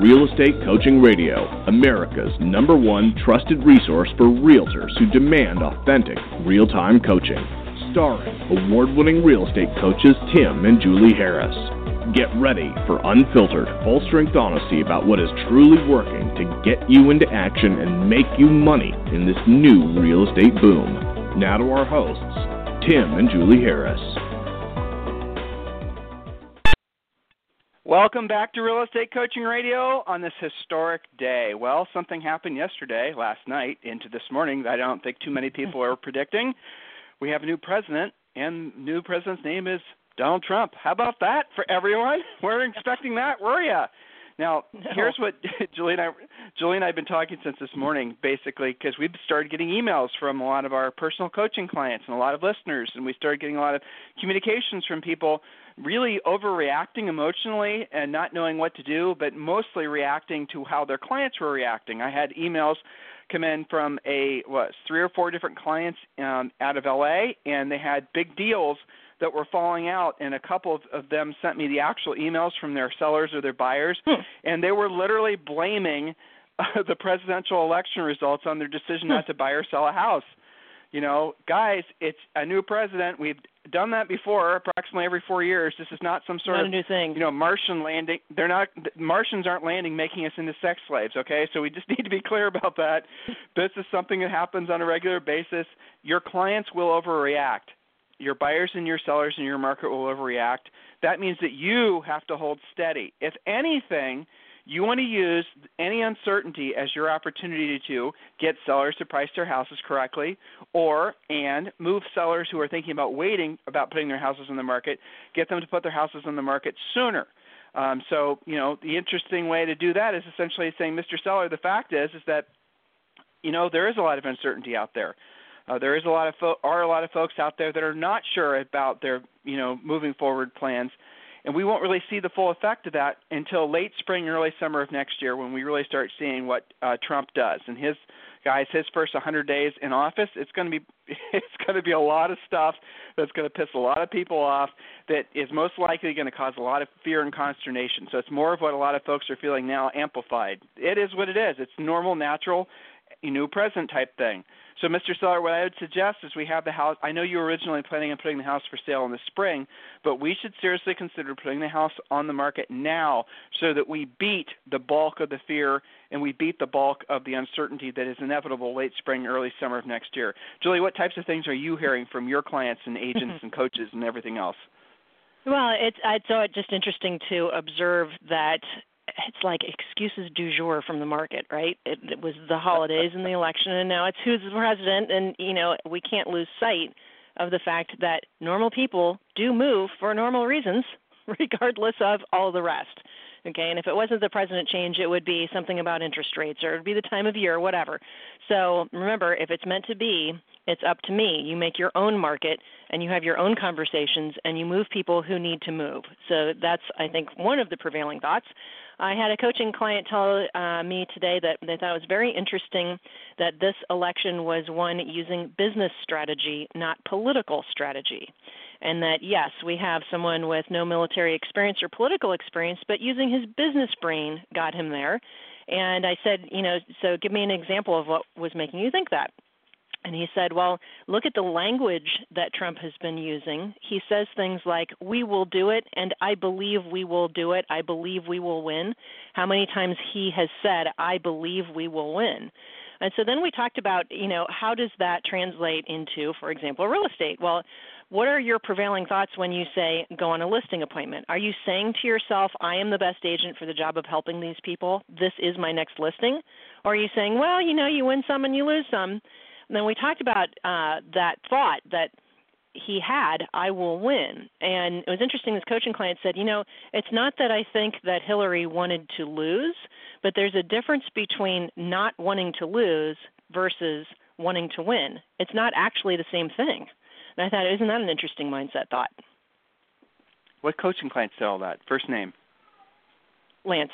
Real Estate Coaching Radio, America's #1 trusted resource for realtors who demand authentic, real-time coaching. Starring award-winning real estate coaches Tim and Julie Harris. Get ready for unfiltered, full-strength honesty about what is truly working to get you into action and make you money in this new real estate boom. Now to our hosts, Tim and Julie Harris. Welcome back to Real Estate Coaching Radio on this historic day. Well, something happened yesterday, last night, into this morning that I don't think too many people are predicting. We have a new president, and the new president's name is Donald Trump. How about that for everyone? Weren't expecting that, were you? Now, Here's what Julie and I have been talking since this morning, basically, because we've started getting emails from a lot of our personal coaching clients and a lot of listeners, and we started getting a lot of communications from people really overreacting emotionally and not knowing what to do, but mostly reacting to how their clients were reacting. I had emails come in from 3 or 4 different clients out of L.A., and they had big deals that were falling out, and a couple of them sent me the actual emails from their sellers or their buyers, and they were literally blaming the presidential election results on their decision not to buy or sell a house. You know, guys, it's a new president. We've done that before, approximately every 4 years. This is not some sort of new thing. Martian landing. Martians aren't landing, making us into sex slaves. Okay, so we just need to be clear about that. This is something that happens on a regular basis. Your clients will overreact. Your buyers and your sellers in your market will overreact. That means that you have to hold steady. If anything, you want to use any uncertainty as your opportunity to get sellers to price their houses correctly and move sellers who are thinking about waiting about putting their houses on the market, get them to put their houses on the market sooner. So, the interesting way to do that is essentially saying, Mr. Seller, the fact is that, there is a lot of uncertainty out there. There is a lot of folks out there that are not sure about their, moving forward plans, and we won't really see the full effect of that until late spring, early summer of next year when we really start seeing what Trump does. And his first 100 days in office, it's going to be a lot of stuff that's going to piss a lot of people off. That is most likely going to cause a lot of fear and consternation. So it's more of what a lot of folks are feeling now, amplified. It is what it is. It's normal, natural, new president type thing. So, Mr. Seller, what I would suggest is we have the house. I know you were originally planning on putting the house for sale in the spring, but we should seriously consider putting the house on the market now so that we beat the bulk of the fear and we beat the bulk of the uncertainty that is inevitable late spring, early summer of next year. Julie, what types of things are you hearing from your clients and agents and coaches and everything else? Well, it's just interesting to observe that it's like excuses du jour from the market, right? It was the holidays and the election, and now it's who's the president, and, we can't lose sight of the fact that normal people do move for normal reasons, regardless of all the rest. Okay, and if it wasn't the president change, it would be something about interest rates, or it would be the time of year, or whatever. So remember, if it's meant to be, it's up to me. You make your own market, and you have your own conversations, and you move people who need to move. So that's, I think, one of the prevailing thoughts. I had a coaching client tell me today that they thought it was very interesting that this election was won using business strategy, not political strategy. And that, yes, we have someone with no military experience or political experience, but using his business brain got him there. And I said, so give me an example of what was making you think that. And he said, well, look at the language that Trump has been using. He says things like, we will do it, and I believe we will do it. I believe we will win. How many times he has said, I believe we will win. And so then we talked about, how does that translate into, for example, real estate? Well, what are your prevailing thoughts when you say go on a listing appointment? Are you saying to yourself, I am the best agent for the job of helping these people. This is my next listing? Or are you saying, well, you win some and you lose some? And then we talked about that thought that he had, I will win. And it was interesting, this coaching client said, it's not that I think that Hillary wanted to lose, but there's a difference between not wanting to lose versus wanting to win. It's not actually the same thing. And I thought, isn't that an interesting mindset thought? What coaching client said all that? First name? Lance.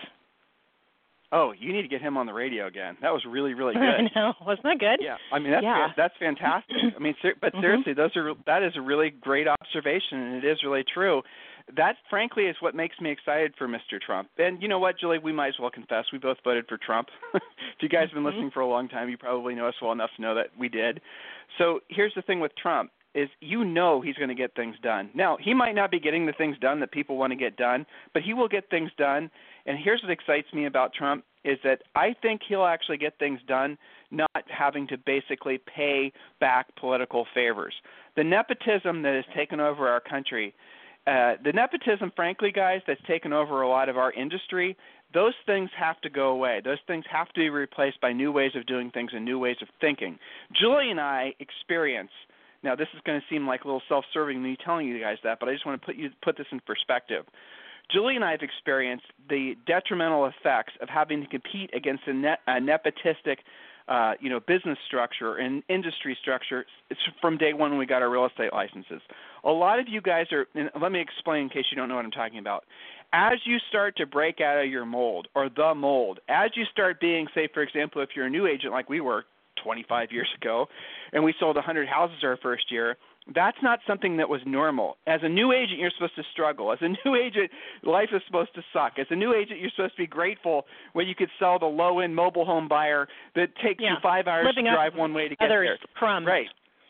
Oh, you need to get him on the radio again. That was really, really good. I know. Wasn't that good? Yeah. I mean, that's fantastic. I mean, but seriously, that is a really great observation, and it is really true. that, frankly, is what makes me excited for Mr. Trump. And you know what, Julie, we might as well confess. We both voted for Trump. If you guys have been listening for a long time, you probably know us well enough to know that we did. So here's the thing with Trump is he's going to get things done. Now, he might not be getting the things done that people want to get done, but he will get things done. And here's what excites me about Trump is that I think he'll actually get things done, not having to basically pay back political favors. The nepotism that has taken over our country, the nepotism, frankly, guys, that's taken over a lot of our industry, those things have to go away. Those things have to be replaced by new ways of doing things and new ways of thinking. Julie and I experience, now this is going to seem like a little self-serving me telling you guys that, but I just want to put this in perspective. Julie and I have experienced the detrimental effects of having to compete against a nepotistic business structure and industry structure. It's from day one when we got our real estate licenses. A lot of you guys are, and let me explain in case you don't know what I'm talking about. As you start to break out of your mold or the mold, as you start being, say, for example, if you're a new agent like we were 25 years ago and we sold 100 houses our first year, that's not something that was normal. As a new agent, you're supposed to struggle. As a new agent, life is supposed to suck. As a new agent, you're supposed to be grateful when you could sell the low-end mobile home buyer that takes you 5 hours to drive one way to get there. Crumbs. Right.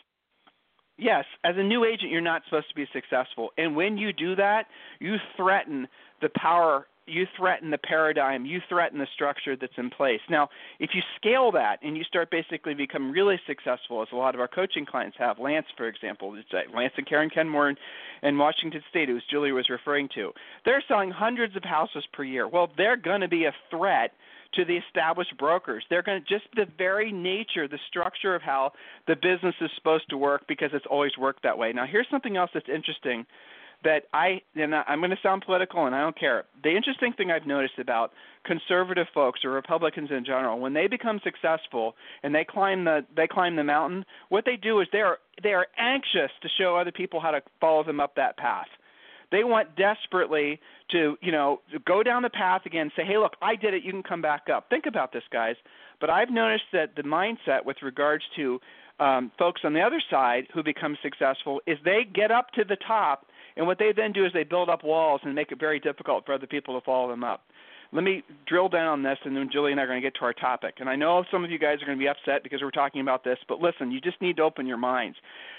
Yes, as a new agent, you're not supposed to be successful. And when you do that, you threaten the power, you threaten the paradigm, you threaten the structure that's in place. Now, if you scale that and you start basically become really successful, as a lot of our coaching clients have, Lance, for example, Lance and Karen Kenmore in Washington State, who Julie was referring to, they're selling hundreds of houses per year. Well, they're going to be a threat to the established brokers. They're going to just the very nature, the structure of how the business is supposed to work because it's always worked that way. Now, here's something else that's interesting that I'm going to sound political and I don't care. The interesting thing I've noticed about conservative folks or Republicans in general, when they become successful and they climb the mountain, what they do is they are anxious to show other people how to follow them up that path. They want desperately to, go down the path again and say, hey, look, I did it. You can come back up. Think about this, guys. But I've noticed that the mindset with regards to folks on the other side who become successful is they get up to the top, and what they then do is they build up walls and make it very difficult for other people to follow them up. Let me drill down on this, and then Julie and I are going to get to our topic. And I know some of you guys are going to be upset because we're talking about this, but listen, you just need to open your minds.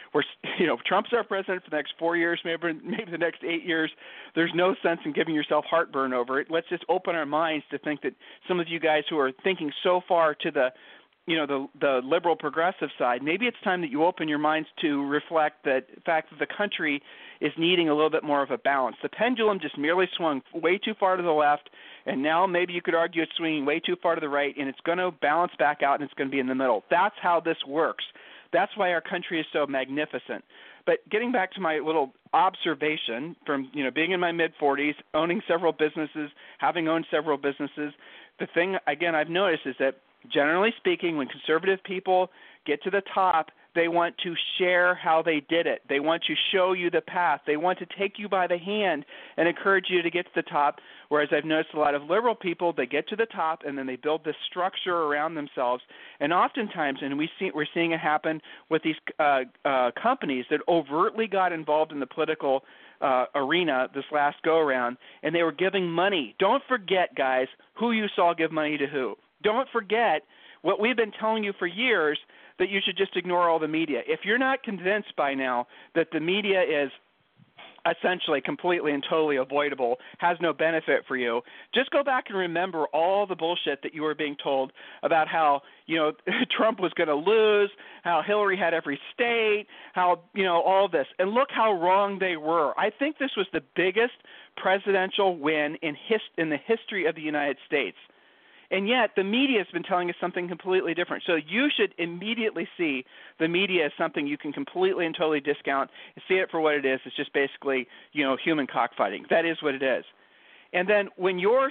Trump's our president for the next 4 years, maybe the next 8 years. There's no sense in giving yourself heartburn over it. Let's just open our minds to think that some of you guys who are thinking so far to the liberal progressive side, maybe it's time that you open your minds to reflect the fact that the country is needing a little bit more of a balance. The pendulum just merely swung way too far to the left, and now maybe you could argue it's swinging way too far to the right, and it's going to balance back out, and it's going to be in the middle. That's how this works. That's why our country is so magnificent. But getting back to my little observation from, being in my mid-40s, owning several businesses, having owned several businesses, the thing, again, I've noticed is that generally speaking, when conservative people get to the top, they want to share how they did it. They want to show you the path. They want to take you by the hand and encourage you to get to the top, whereas I've noticed a lot of liberal people, they get to the top and then they build this structure around themselves. And oftentimes, and we're seeing it happen with these companies that overtly got involved in the political arena this last go-around, and they were giving money. Don't forget, guys, who you saw give money to who. Don't forget what we've been telling you for years, that you should just ignore all the media. If you're not convinced by now that the media is essentially completely and totally avoidable, has no benefit for you, just go back and remember all the bullshit that you were being told about how, Trump was going to lose, how Hillary had every state, how, all this. And look how wrong they were. I think this was the biggest presidential win in the history of the United States. And yet the media has been telling us something completely different. So you should immediately see the media as something you can completely and totally discount and see it for what it is. It's just basically, human cockfighting. That is what it is. And then when you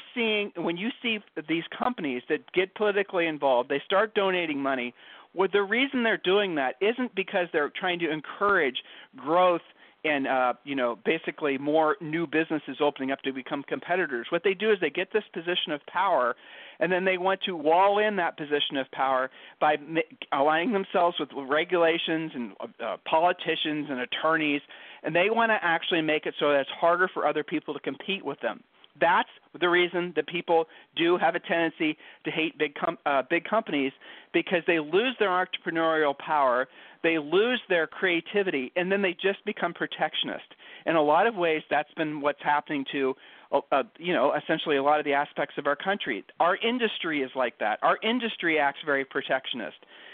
see these companies that get politically involved, they start donating money. Well, the reason they're doing that isn't because they're trying to encourage growth basically more new businesses opening up to become competitors. What they do is they get this position of power, and then they want to wall in that position of power by aligning themselves with regulations and politicians and attorneys, and they want to actually make it so that it's harder for other people to compete with them. That's the reason that people do have a tendency to hate big companies, because they lose their entrepreneurial power, they lose their creativity, and then they just become protectionist. In a lot of ways, that's been what's happening to, essentially a lot of the aspects of our country. Our industry is like that. Our industry acts very protectionist.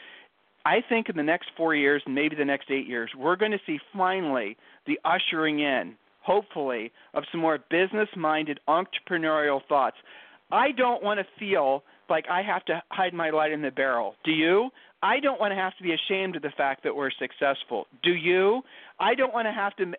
I think in the next 4 years and maybe the next 8 years, we're going to see finally the ushering in, hopefully, of some more business-minded entrepreneurial thoughts. I don't want to feel like I have to hide my light in the barrel. Do you? I don't want to have to be ashamed of the fact that we're successful. Do you? I don't want to have to,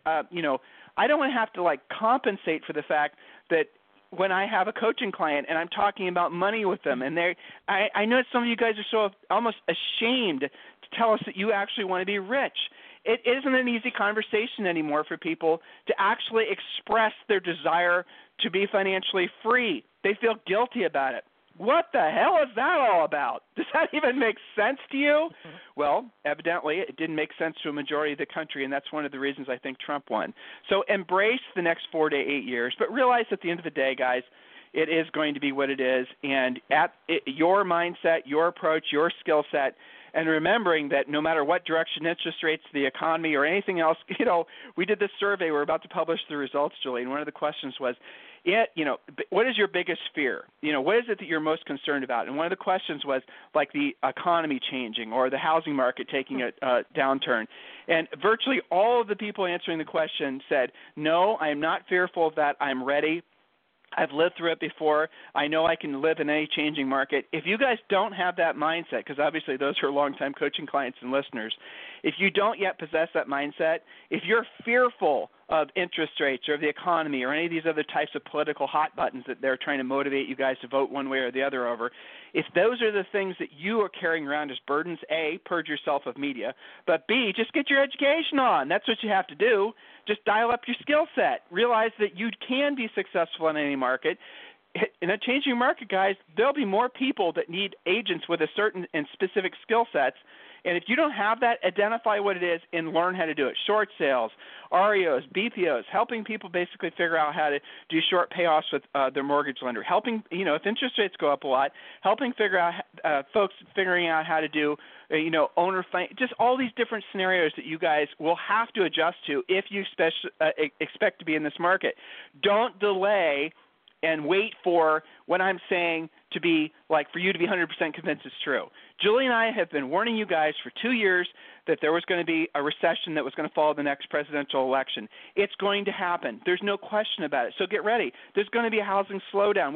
I don't want to have to compensate for the fact that when I have a coaching client and I'm talking about money with them, and I know some of you guys are so almost ashamed to tell us that you actually want to be rich. It isn't an easy conversation anymore for people to actually express their desire to be financially free. They feel guilty about it. What the hell is that all about? Does that even make sense to you? Well, evidently it didn't make sense to a majority of the country, and that's one of the reasons I think Trump won. So embrace the next 4 to 8 years, but realize at the end of the day, guys, it is going to be what it is, and your mindset, your approach, your skill set, and remembering that no matter what direction interest rates, the economy, or anything else, we did this survey. We're about to publish the results, Julie, and one of the questions was, what is your biggest fear? What is it that you're most concerned about? And one of the questions was like the economy changing or the housing market taking a downturn. And virtually all of the people answering the question said, no, I am not fearful of that. I'm ready. I've lived through it before. I know I can live in any changing market. If you guys don't have that mindset, because obviously those are longtime coaching clients and listeners, if you don't yet possess that mindset, if you're fearful of interest rates or the economy or any of these other types of political hot buttons that they're trying to motivate you guys to vote one way or the other over, if those are the things that you are carrying around as burdens, A, purge yourself of media, but B, just get your education on. That's what you have to do. Just dial up your skill set. Realize that you can be successful in any market. In a changing market, guys, there'll be more people that need agents with a certain and specific skill sets. And if you don't have that, identify what it is and learn how to do it. Short sales, REOs, BPOs, helping people basically figure out how to do short payoffs with their mortgage lender, helping, if interest rates go up a lot, helping figure out folks figuring out how to do, owner finance, just all these different scenarios that you guys will have to adjust to if you expect to be in this market. Don't delay and wait for what I'm saying to be for you to be 100% convinced it's true. Julie and I have been warning you guys for 2 years that there was going to be a recession that was going to follow the next presidential election. It's going to happen. There's no question about it. So get ready. There's going to be a housing slowdown.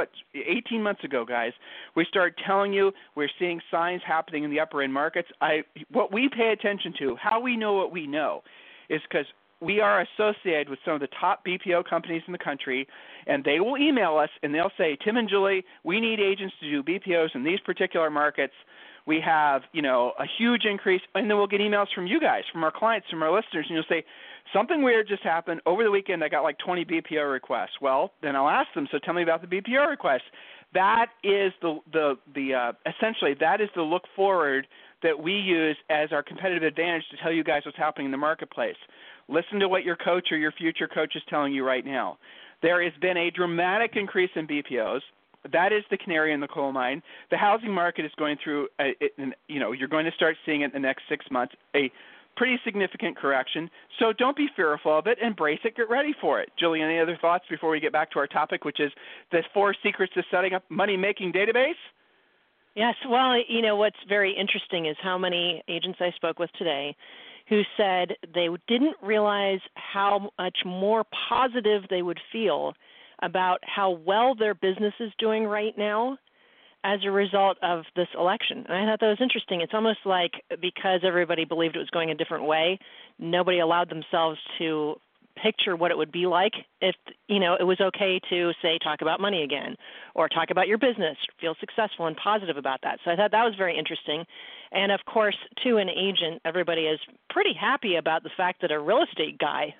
18 months ago, guys, we started telling you we're seeing signs happening in the upper end markets. What we pay attention to, how we know what we know, is because we are associated with some of the top BPO companies in the country, and they will email us and they'll say, Tim and Julie, we need agents to do BPOs in these particular markets. We have, a huge increase, and then we'll get emails from you guys, from our clients, from our listeners, and you'll say, something weird just happened. Over the weekend, I got 20 BPO requests. Well, then I'll ask them, so tell me about the BPO requests. That is essentially that is the look forward that we use as our competitive advantage to tell you guys what's happening in the marketplace. Listen to what your coach or your future coach is telling you right now. There has been a dramatic increase in BPOs. That is the canary in the coal mine. The housing market is going through, you're going to start seeing it in the next 6 months, a pretty significant correction. So don't be fearful of it. Embrace it. Get ready for it. Julie, any other thoughts before we get back to our topic, which is the 4 secrets to setting up money-making database? Yes. Well, what's very interesting is how many agents I spoke with today who said they didn't realize how much more positive they would feel about how well their business is doing right now as a result of this election. And I thought that was interesting. It's almost like because everybody believed it was going a different way, nobody allowed themselves to picture what it would be like if, it was okay to, say, talk about money again or talk about your business, feel successful and positive about that. So I thought that was very interesting. And, of course, to an agent, everybody is pretty happy about the fact that a real estate guy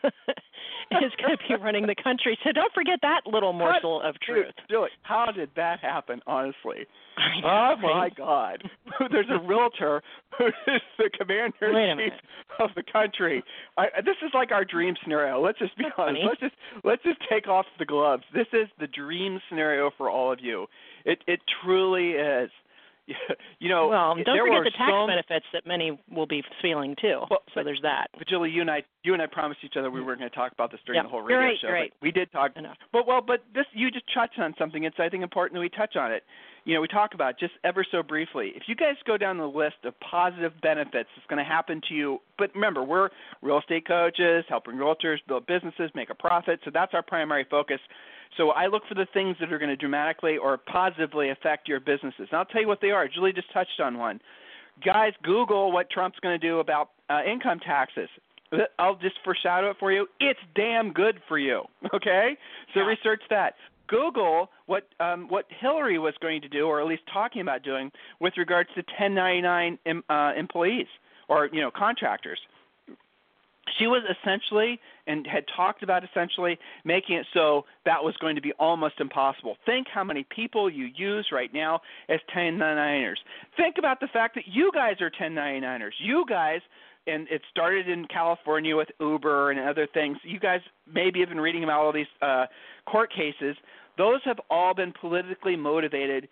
is going to be running the country. So don't forget that little morsel of truth. Julie, how did that happen, honestly? I know, Oh, my right? God. There's a realtor who is the commander-in-chief of the country. This is like our dream scenario. Let's just be honest. Let's just take off the gloves. This is the dream scenario for all of you. It truly is. Well, don't forget the tax benefits that many will be feeling too. Well, so there's that. But Julie, you and I promised each other we weren't going to talk about this during the whole radio show. Right. But we did talk. Enough. But this, you just touched on something. It's, I think, important that we touch on it. We talk about just ever so briefly. If you guys go down the list of positive benefits that's going to happen to you, but remember, we're real estate coaches, helping realtors build businesses, make a profit. So that's our primary focus. So I look for the things that are going to dramatically or positively affect your businesses. And I'll tell you what they are. Julie just touched on one. Guys, Google what Trump's going to do about income taxes. I'll just foreshadow it for you. It's damn good for you, okay? So research that. Google what Hillary was going to do, or at least talking about doing, with regards to 1099 employees or contractors. She was essentially and had talked about essentially making it so that was going to be almost impossible. Think how many people you use right now as 1099ers. Think about the fact that you guys are 1099ers. You guys, and it started in California with Uber and other things. You guys maybe have been reading about all these court cases. Those have all been politically motivated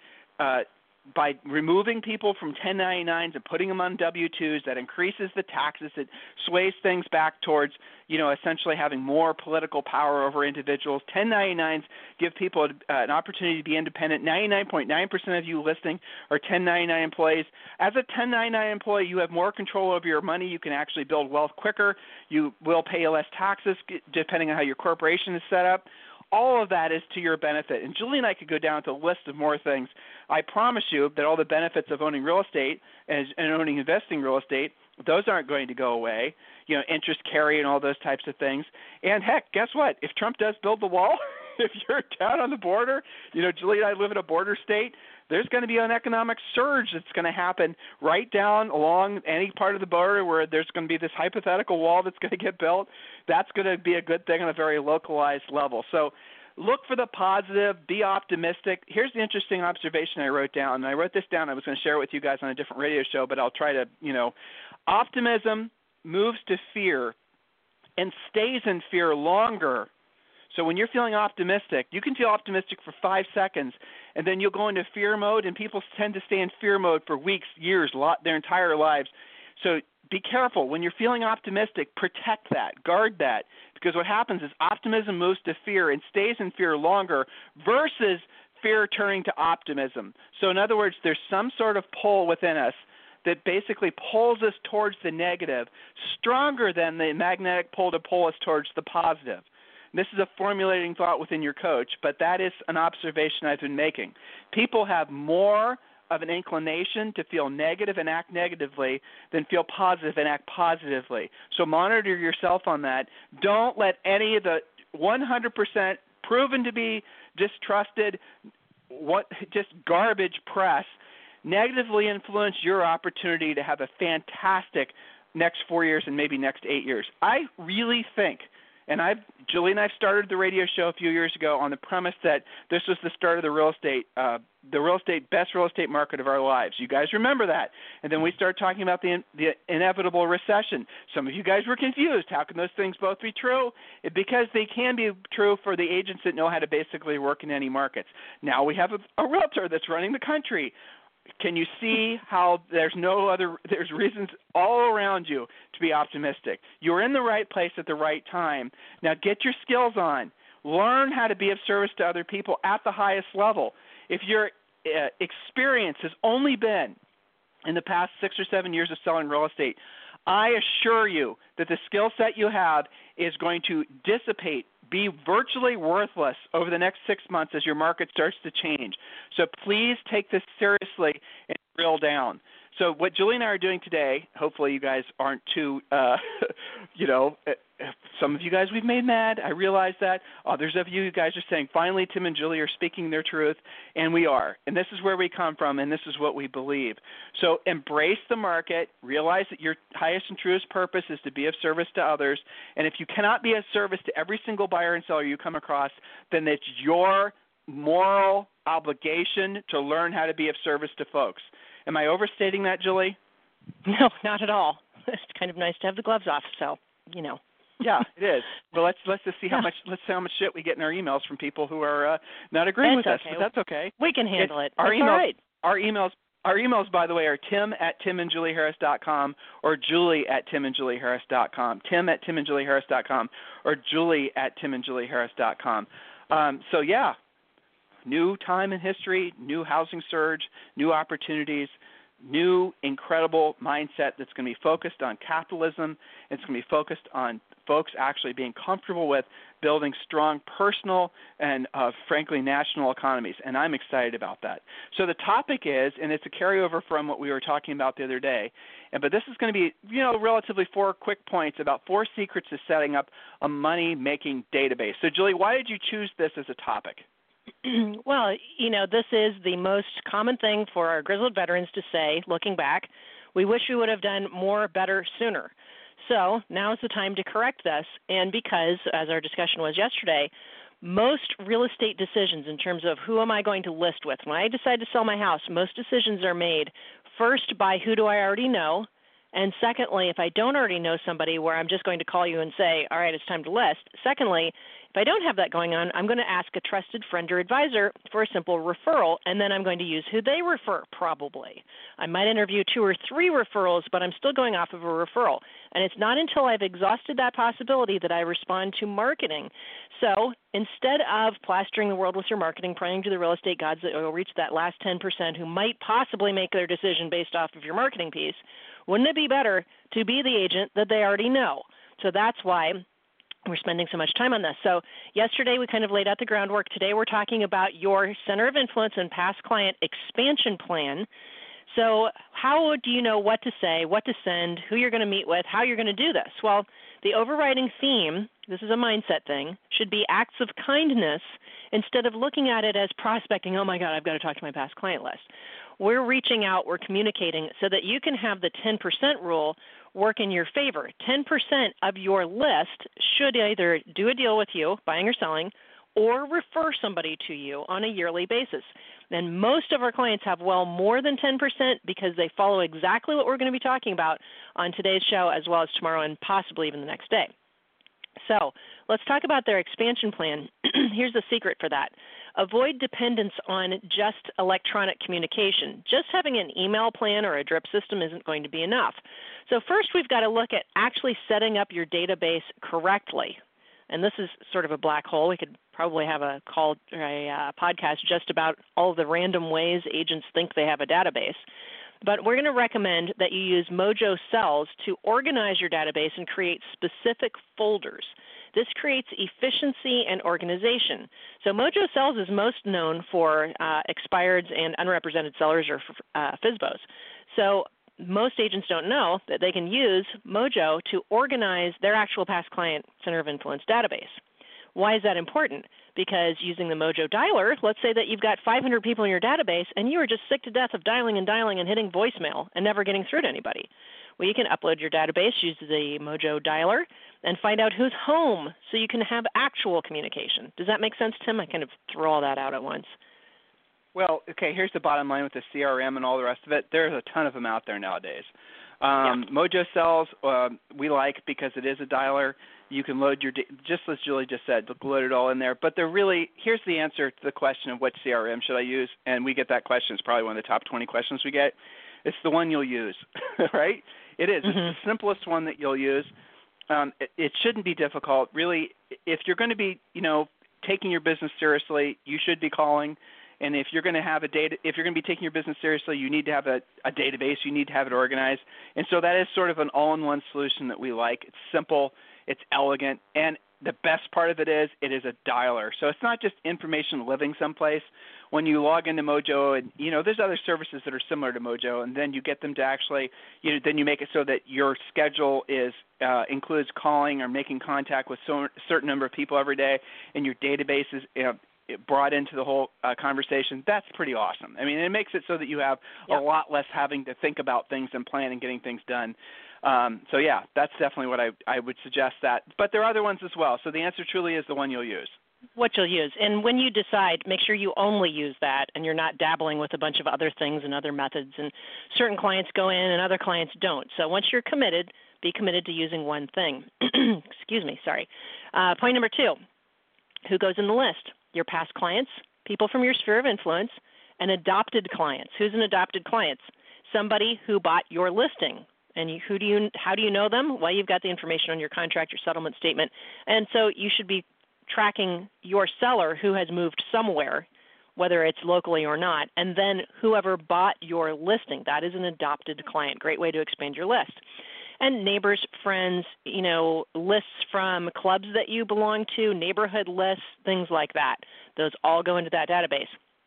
by removing people from 1099s and putting them on W-2s. That increases the taxes. It sways things back towards, essentially having more political power over individuals. 1099s give people an opportunity to be independent. 99.9% of you listening are 1099 employees. As a 1099 employee, you have more control over your money. You can actually build wealth quicker. You will pay less taxes depending on how your corporation is set up. All of that is to your benefit. And Julie and I could go down to a list of more things. I promise you that all the benefits of owning real estate and investing real estate, those aren't going to go away. Interest carry and all those types of things. And heck, guess what? If Trump does build the wall, if you're down on the border, Julie and I live in a border state, there's going to be an economic surge that's going to happen right down along any part of the border where there's going to be this hypothetical wall that's going to get built. That's going to be a good thing on a very localized level. So look for the positive, be optimistic. Here's the interesting observation I wrote down, and I wrote this down. I was going to share it with you guys on a different radio show, but I'll try to, optimism moves to fear and stays in fear longer. So when you're feeling optimistic, you can feel optimistic for 5 seconds, and then you'll go into fear mode, and people tend to stay in fear mode for weeks, years, their entire lives. So be careful. When you're feeling optimistic, protect that, guard that, because what happens is optimism moves to fear and stays in fear longer versus fear turning to optimism. So in other words, there's some sort of pull within us that basically pulls us towards the negative, stronger than the magnetic pull to pull us towards the positive. This is a formulating thought within your coach, but that is an observation I've been making. People have more of an inclination to feel negative and act negatively than feel positive and act positively. So monitor yourself on that. Don't let any of the 100% proven to be distrusted, just garbage press negatively influence your opportunity to have a fantastic next 4 years and maybe next 8 years. I really think, and Julie and I started the radio show a few years ago on the premise that this was the start of the best real estate market of our lives. You guys remember that. And then we started talking about the inevitable recession. Some of you guys were confused. How can those things both be true? Because they can be true for the agents that know how to basically work in any markets. Now we have a realtor that's running the country. Can you see how there's reasons all around you to be optimistic? You're in the right place at the right time. Now get your skills on. Learn how to be of service to other people at the highest level. If your experience has only been in the past 6 or 7 years of selling real estate, I assure you that the skill set you have is going to dissipate, be virtually worthless over the next 6 months as your market starts to change. So please take this seriously and drill down. So what Julie and I are doing today, hopefully you guys aren't too, some of you guys we've made mad. I realize that. Others of you guys are saying, finally, Tim and Julie are speaking their truth, and we are. And this is where we come from, and this is what we believe. So embrace the market. Realize that your highest and truest purpose is to be of service to others. And if you cannot be of service to every single buyer and seller you come across, then it's your moral obligation to learn how to be of service to folks. Am I overstating that, Julie? No, not at all. It's kind of nice to have the gloves off, so, Yeah, it is. Well, let's just see how much shit we get in our emails from people who are not agreeing with us. But that's okay. We can handle it. Our emails, all right. Our emails, by the way, are tim@timandjulieharris.com or julie@timandjulieharris.com. tim@timandjulieharris.com or julie@timandjulieharris.com. So yeah, new time in history, new housing surge, new opportunities, new incredible mindset that's going to be focused on capitalism. It's going to be focused on folks actually being comfortable with building strong personal and, frankly, national economies, and I'm excited about that. So the topic is, and it's a carryover from what we were talking about the other day, but this is going to be, relatively 4 quick points about 4 secrets to setting up a money-making database. So, Julie, why did you choose this as a topic? Well, this is the most common thing for our grizzled veterans to say, looking back. We wish we would have done more, better, sooner. So now is the time to correct this. And because, as our discussion was yesterday, most real estate decisions in terms of who am I going to list with, when I decide to sell my house, most decisions are made first by who do I already know, and secondly, if I don't already know somebody where I'm just going to call you and say, all right, it's time to list. Secondly, if I don't have that going on, I'm going to ask a trusted friend or advisor for a simple referral, and then I'm going to use who they refer, probably. I might interview 2 or 3 referrals, but I'm still going off of a referral. And it's not until I've exhausted that possibility that I respond to marketing. So instead of plastering the world with your marketing, praying to the real estate gods that you'll reach that last 10% who might possibly make their decision based off of your marketing piece, wouldn't it be better to be the agent that they already know? So that's why we're spending so much time on this. So yesterday we kind of laid out the groundwork. Today we're talking about your center of influence and past client expansion plan. So how do you know what to say, what to send, who you're going to meet with, how you're going to do this? Well, the overriding theme, this is a mindset thing, should be acts of kindness instead of looking at it as prospecting, oh my God, I've got to talk to my past client list. We're reaching out, we're communicating so that you can have the 10% rule work in your favor. 10% of your list should either do a deal with you, buying or selling, or refer somebody to you on a yearly basis. And most of our clients have well more than 10% because they follow exactly what we're going to be talking about on today's show as well as tomorrow and possibly even the next day. So let's talk about their expansion plan. Here's the secret for that. Avoid dependence on just electronic communication. Just having an email plan or a drip system isn't going to be enough. So first we've got to look at actually setting up your database correctly. And this is sort of a black hole. We could probably have a call or a podcast just about all the random ways agents think they have a database. But we're going to recommend that you use Mojo Cells to organize your database and create specific folders. This creates efficiency and organization. So Mojo Cells is most known for expireds and unrepresented sellers or FSBOs. So most agents don't know that they can use Mojo to organize their actual past client center of influence database. Why is that important? Because using the Mojo dialer, let's say that you've got 500 people in your database and you are just sick to death of dialing and hitting voicemail and never getting through to anybody. Well, you can upload your database, use the Mojo dialer, and find out who's home so you can have actual communication. Does that make sense, Tim? I kind of threw all that out at once. Well, okay, here's the bottom line with the CRM and all the rest of it. There's a ton of them out there nowadays. Mojo Cells we like because it is a dialer. You can load your, just as Julie just said, load it all in there. But here's the answer to the question of what CRM should I use, and we get that question. It's probably one of the top 20 questions we get. It's the one you'll use, right? It is. Mm-hmm. It's the simplest one that you'll use. It shouldn't be difficult. Really, if you're going to be, taking your business seriously, you should be calling. And if you're going to have if you're going to be taking your business seriously, you need to have a database. You need to have it organized. And so that is sort of an all-in-one solution that we like. It's simple. It's elegant. And the best part of it is a dialer. So it's not just information living someplace. when you log into Mojo, and there's other services that are similar to Mojo, and then you get them to actually, then you make it so that your schedule is includes calling or making contact with a certain number of people every day, and your database is brought into the whole conversation. That's pretty awesome. I mean, it makes it so that you have a lot less having to think about things and plan and getting things done. So yeah, that's definitely what I would suggest that. But there are other ones as well. So the answer truly is the one you'll use. What you'll use. And when you decide, make sure you only use that and you're not dabbling with a bunch of other things and other methods. And certain clients go in and other clients don't. So once you're committed, be committed to using one thing. Excuse me, sorry. Point number 2, who goes in the list? Your past clients, people from your sphere of influence, and adopted clients. Who's an adopted client? Somebody who bought your listing. And how do you know them? Well, you've got the information on your contract, your settlement statement. And so you should be tracking your seller who has moved somewhere, whether it's locally or not, and then whoever bought your listing. That is an adopted client. Great way to expand your list. And neighbors, friends, lists from clubs that you belong to, neighborhood lists, things like that. Those all go into that database.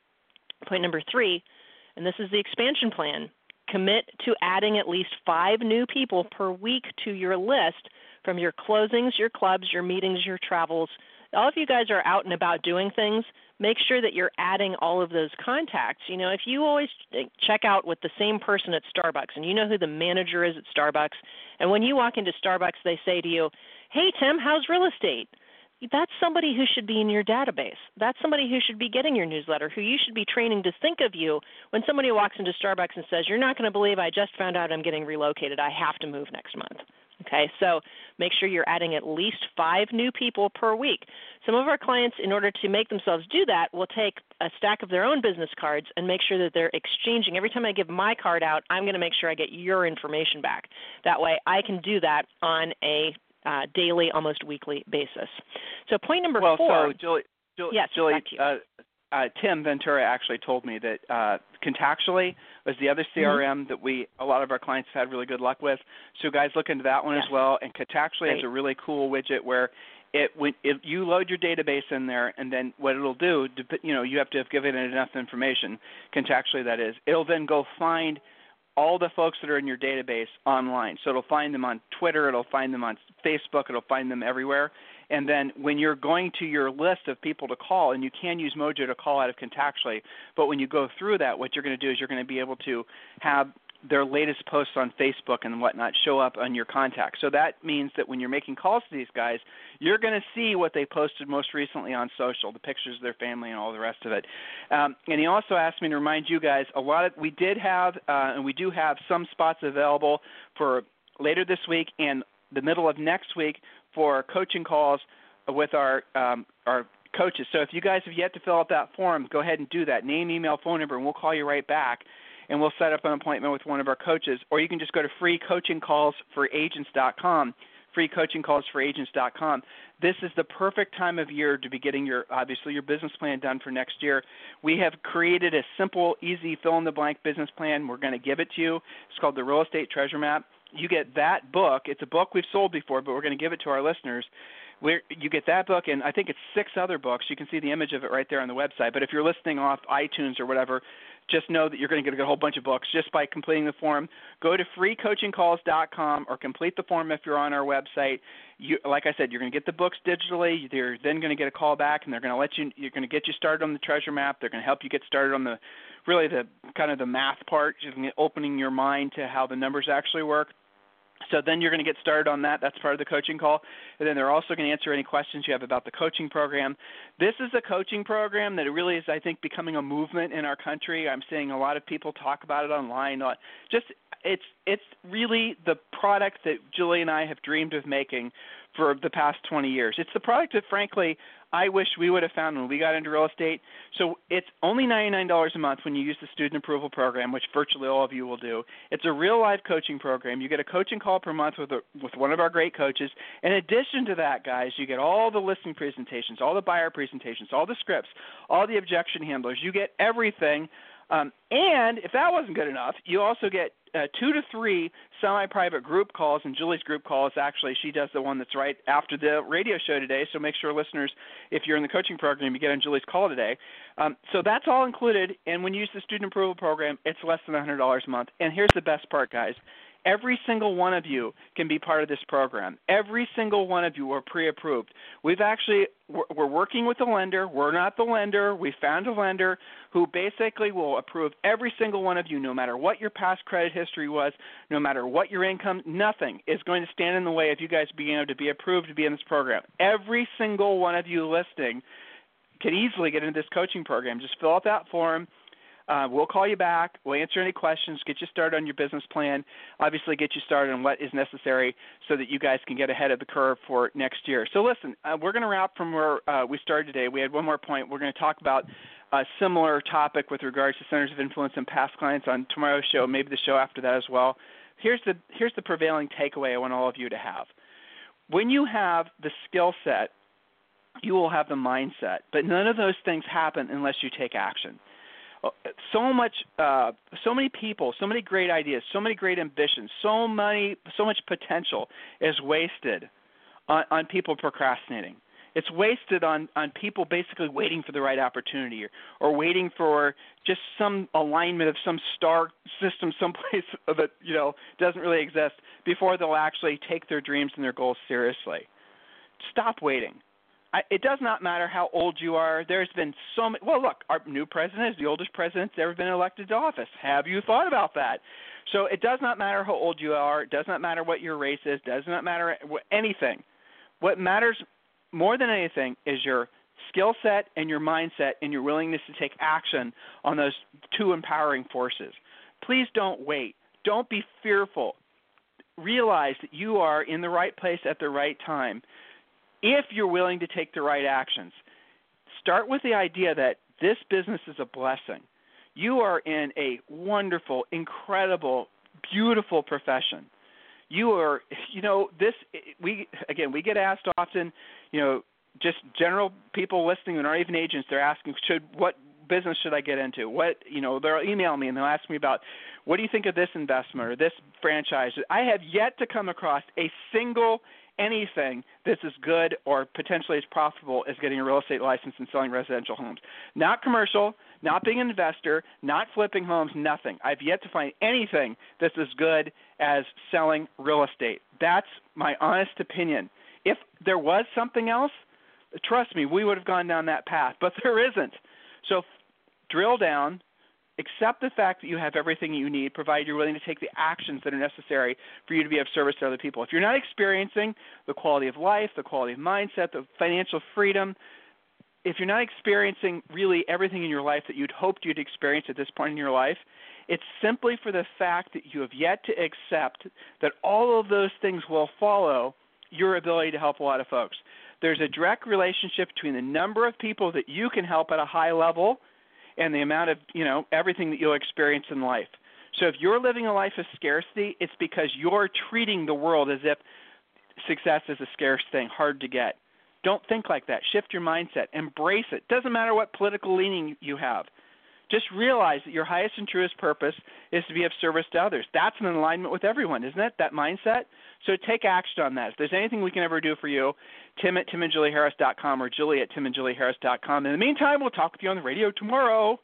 Point number 3, and this is the expansion plan. Commit to adding at least 5 new people per week to your list from your closings, your clubs, your meetings, your travels. All of you guys are out and about doing things. Make sure that you're adding all of those contacts. If you always check out with the same person at Starbucks and you know who the manager is at Starbucks, and when you walk into Starbucks, they say to you, "Hey, Tim, how's real estate?" That's somebody who should be in your database. That's somebody who should be getting your newsletter, who you should be training to think of you when somebody walks into Starbucks and says, "You're not going to believe I just found out I'm getting relocated. I have to move next month." Okay, so make sure you're adding at least 5 new people per week. Some of our clients, in order to make themselves do that, will take a stack of their own business cards and make sure that they're exchanging. Every time I give my card out, I'm going to make sure I get your information back. That way I can do that on a daily, almost weekly basis. So point number 4. So Julie, yes, Julie Tim Ventura actually told me that Contactually was the other CRM that a lot of our clients have had really good luck with. So guys, look into that one as well. And Contactually has a really cool widget where if you load your database in there, and then what it'll do, you have to have given it enough information, Contactually that is, it'll then go find all the folks that are in your database online. So it'll find them on Twitter, it'll find them on Facebook, it'll find them everywhere. And then when you're going to your list of people to call, and you can use Mojo to call out of Contactually, but when you go through that, what you're going to do is you're going to be able to have their latest posts on Facebook and whatnot show up on your contacts. So that means that when you're making calls to these guys, you're going to see what they posted most recently on social, the pictures of their family and all the rest of it. And he also asked me to remind you guys, we did have and we do have some spots available for later this week and the middle of next week for coaching calls with our coaches. So if you guys have yet to fill out that form, go ahead and do that. Name, email, phone number, and we'll call you right back. And we'll set up an appointment with one of our coaches. Or you can just go to freecoachingcallsforagents.com, freecoachingcallsforagents.com. This is the perfect time of year to be getting your business plan done for next year. We have created a simple, easy, fill-in-the-blank business plan. We're going to give it to you. It's called the Real Estate Treasure Map. You get that book. It's a book we've sold before, but we're going to give it to our listeners. You get that book, and I think it's 6 other books. You can see the image of it right there on the website. But if you're listening off iTunes or whatever, just know that you're going to get a whole bunch of books just by completing the form. Go to freecoachingcalls.com or complete the form if you're on our website. Like I said, you're going to get the books digitally. You're then going to get a call back, and they're going to you're going to get you started on the treasure map. They're going to help you get started on the kind of the math part, just opening your mind to how the numbers actually work. So then you're going to get started on that. That's part of the coaching call. And then they're also going to answer any questions you have about the coaching program. This is a coaching program that really is, I think, becoming a movement in our country. I'm seeing a lot of people talk about it online. It's really the product that Julie and I have dreamed of making for the past 20 years. It's the product that, frankly, I wish we would have found when we got into real estate. So it's only $99 a month when you use the student approval program, which virtually all of you will do. It's a real-life coaching program. You get a coaching call per month with one of our great coaches. In addition to that, guys, you get all the listing presentations, all the buyer presentations, all the scripts, all the objection handlers. You get everything And if that wasn't good enough, you also get 2 to 3 semi-private group calls, and Julie's group call is actually, she does the one that's right after the radio show today, so make sure listeners, if you're in the coaching program, you get on Julie's call today. So that's all included, and when you use the student approval program, it's less than $100 a month. And here's the best part, guys. Every single one of you can be part of this program. Every single one of you are pre-approved. We're working with the lender. We're not the lender. We found a lender who basically will approve every single one of you, no matter what your past credit history was, no matter what your income. Nothing is going to stand in the way of you guys being able to be approved to be in this program. Every single one of you listening can easily get into this coaching program. Just fill out that form. We'll call you back. We'll answer any questions, get you started on your business plan, obviously get you started on what is necessary so that you guys can get ahead of the curve for next year. So listen, we're going to wrap from where we started today. We had one more point. We're going to talk about a similar topic with regards to centers of influence and past clients on tomorrow's show, maybe the show after that as well. Here's the prevailing takeaway I want all of you to have. When you have the skill set, you will have the mindset, but none of those things happen unless you take action. So many people, so many great ideas, so many great ambitions, so much potential is wasted on people procrastinating. It's wasted on people basically waiting for the right opportunity or waiting for just some alignment of some star system someplace that doesn't really exist before they'll actually take their dreams and their goals seriously. Stop waiting. It does not matter how old you are. There's been so many. Well, look, our new president is the oldest president that's ever been elected to office. Have you thought about that? So it does not matter how old you are. It does not matter what your race is. It does not matter anything. What matters more than anything is your skill set and your mindset and your willingness to take action on those two empowering forces. Please don't wait. Don't be fearful. Realize that you are in the right place at the right time. If you're willing to take the right actions, start with the idea that this business is a blessing. You are in a wonderful, incredible, beautiful profession. You are, we get asked often, just general people listening and aren't even agents, they're asking, what business should I get into? They'll email me and they'll ask me about, what do you think of this investment or this franchise? I have yet to come across a single anything that's as good or potentially as profitable as getting a real estate license and selling residential homes. Not commercial, not being an investor, not flipping homes, nothing. I've yet to find anything that's as good as selling real estate. That's my honest opinion. If there was something else, trust me, we would have gone down that path, but there isn't. So drill down. Accept the fact that you have everything you need, provided you're willing to take the actions that are necessary for you to be of service to other people. If you're not experiencing the quality of life, the quality of mindset, the financial freedom, if you're not experiencing really everything in your life that you'd hoped you'd experience at this point in your life, it's simply for the fact that you have yet to accept that all of those things will follow your ability to help a lot of folks. There's a direct relationship between the number of people that you can help at a high level and the amount of, everything that you'll experience in life. So if you're living a life of scarcity, it's because you're treating the world as if success is a scarce thing, hard to get. Don't think like that. Shift your mindset. Embrace it. Doesn't matter what political leaning you have. Just realize that your highest and truest purpose is to be of service to others. That's in alignment with everyone, isn't it, that mindset? So take action on that. If there's anything we can ever do for you, Tim at timandjulieharris.com or Julie at timandjulieharris.com. In the meantime, we'll talk with you on the radio tomorrow.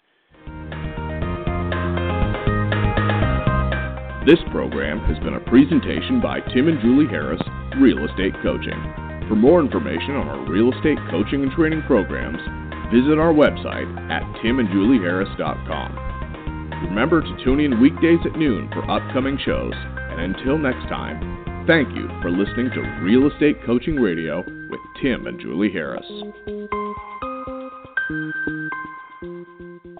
This program has been a presentation by Tim and Julie Harris, Real Estate Coaching. For more information on our real estate coaching and training programs, visit our website at timandjulieharris.com. Remember to tune in weekdays at noon for upcoming shows. And until next time, thank you for listening to Real Estate Coaching Radio with Tim and Julie Harris.